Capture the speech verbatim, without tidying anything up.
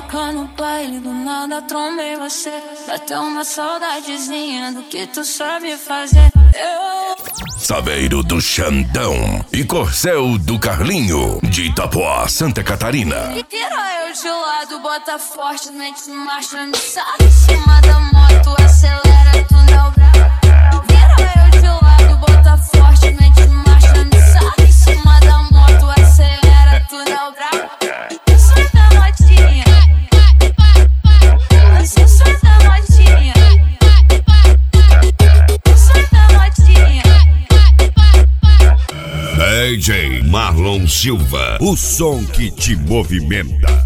toca no baile, do nada trombei você. Bateu uma saudadezinha do que tu sabe fazer. Eu... Saveiro do Xandão e Corcel do Carlinho, de Itapoá, Santa Catarina. E tira eu de lado, bota forte, mete marcha, me sabe em cima da moto, acelera, tu não brava. Tira eu de lado, bota forte, mete marcha, me sabe em cima da moto, acelera, tu não brava. Eu sou da motinha, eu sou da motinha, eu sou da motinha. D J Marlon Silva, o som que te movimenta.